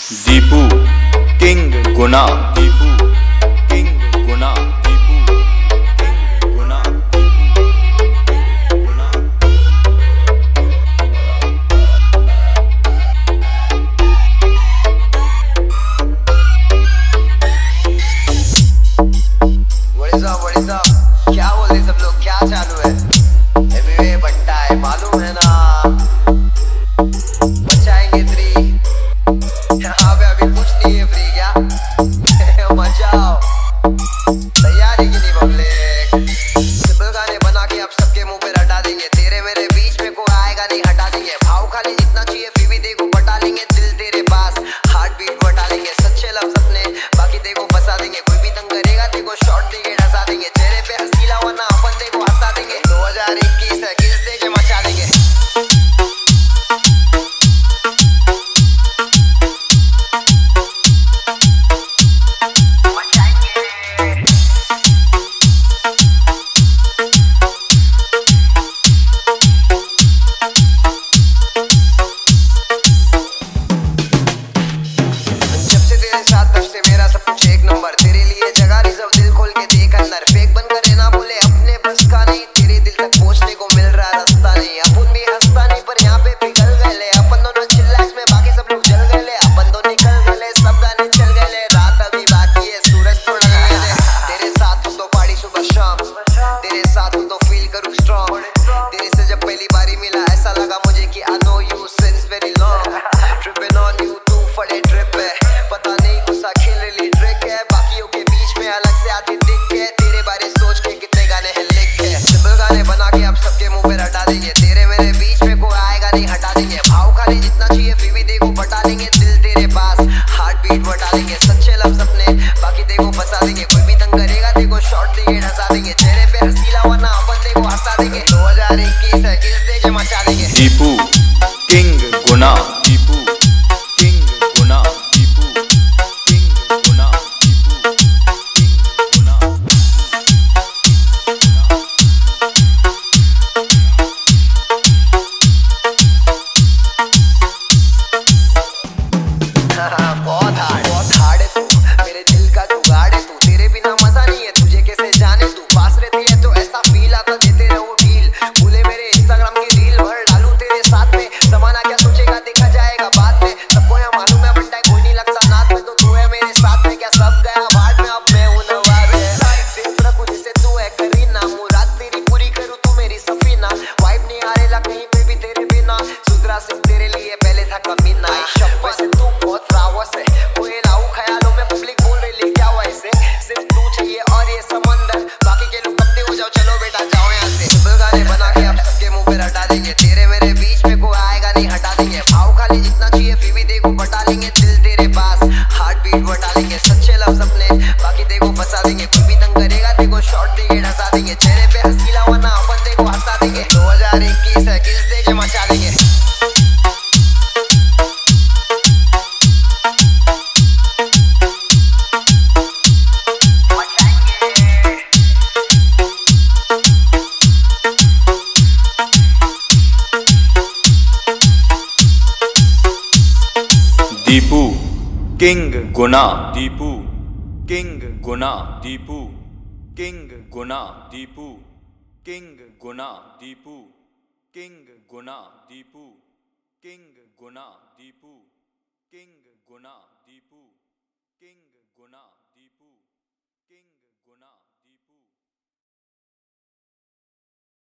Deepu king Guna, Deepu king Guna, Deepu king Guna, Guna. What is up? क्या बोल रहे सब लोग, क्या चालू है? एमवे बंटा है, मालूम है ना? बचाएंगे 3 यहाँ पे अभी कुछ नहीं है फ्री क्या? मजा आओ, तैयार है कि नहीं पब्लिक? सिंपल गाने बना के अब सबके मुंह पे रटा देंगे, तेरे मेरे बीच में कोई आएगा नहीं, हटा देंगे। भाव खाली जितना चाहिए फिर भी देखो बटा लेंगे, दिल तेरे पास हार्ट बीट बटा लेंगे, सच्चे लफ्ज अपने बाकी देखो फंसा देंगे। कोई भी तंग करेगा देखो शॉर्ट देंगे, ढसा देंगे, चेहरे पे हंसी लावना अपन देखो हंसा देंगे। 2021 है, किस दे के मचा देंगे। साथ तब से मेरा सब कुछ एक नंबर, तेरे लिए जगह रिजर्व, दिल खोल के देख अंदर। फेक बन कर ना बोले अपने बस का नहीं, तेरे दिल तक पहुंचने को मिल रहा रास्ता नहीं। अपन भी हंसता नहीं पर यहाँ पे पिघल गए ले, अपन दोनों चिल्लाक्स में बाकी सब लोग जल गए ले। अपन तो निकल गए ले, सब गाने चल गए ले, रात अभी बाकी है, सूरज तो ढल गए ले। तेरे साथ हूँ तो पार्टी सुबह शाम, तेरे साथ हूँ तो फील करूँ स्ट्रॉन्ग। तेरे से जब पहली बारी मिला ऐसा लगा मुझे कि I know you since very long, tripping on you तू फड़े ट्रिप है, पता नहीं गुस्सा खेल रही ट्रिक है, बाकियों के बीच में अलग से आती दिख है। तेरे बारे सोच के कितने गाने हैं लिख के, सिंपल गाने बना के अब सबके मुंह पे रटा देंगे, तेरे मेरे बीच में कोई आएगा नहीं, हटा देंगे। भाव खाली जितना चाहिए फिर भी देखो बटा लेंगे, दिल तेरे पास हार्ट बीट बटा लेंगे, सच्चे लफ्ज अपने बाकी देखो फंसा देंगे। कोई भी तंग करेगा देखो शॉर्ट देंगे, ढसा देंगे, चेहरे पे हंसी लावना अपन देखो हंसा देंगे। 2021 है, किस दे के मचा देंगे। Deepu king Guna, Deepu king Guna, Deepu king Guna, Deepu king Guna. बहुत हार्ड है तू, मेरे दिल का जुगाड़ है तू, तेरे बिना मजा नहीं है तुझे कैसे जाने तू। पास रहती है तो ऐसा फील आता, देते रहो ढील, भूले मेरे इंस्टाग्राम की रील भर डालू तेरे साथ में। जमाना क्या सोचेगा देखा जाएगा बाद में, सबको यहाँ मालूम है बंटा कोई नहीं लगता नाथ में, तो तू है मेरे साथ में, क्या सब गया भाड़ में, अब मैं हूँ नवाब है। सिर्फ रखूं जिसे तू है करीना, मुराद तेरी पूरी करूँ तू मेरी सफीना। वाइब नहीं आ रहा कहीं पे भी तेरे बिना, सुधरा सिर्फ तेरे लिए पहले था कमीना। वैसे तू बहुत रावस है, कोई लाऊ ख्यालों में पब्लिक बोल रही क्या वैसे, सिर्फ तू चाहिए और ये समंदर, बाकी के लोग कब हो जाओ, चलो बेटा जाओ यहाँ से। सिंपल गाने बना के अब सबके मुंह पे रटा देंगे, तेरे मेरे बीच में कोई आएगा नहीं, हटा देंगे। भाव खाली जितना चाहिए फिर भी देखो बटा लेंगे, दिल तेरे पास हार्ट बीट बटा लेंगे, सच्चे लफ्ज अपने बाकी देखो फंसा देंगे। कोई भी तंग करेगा देखो शॉर्ट देंगे, ढसा देंगे, चेहरे पे हंसी लावना अपन देखो हंसा देंगे। 2021 है, किस दे के मचा देंगे। Deepu king Guna, Deepu king Guna, Deepu king Guna, Deepu king Guna, Deepu king Guna, Deepu king Guna, Deepu king Guna, Deepu king गुना।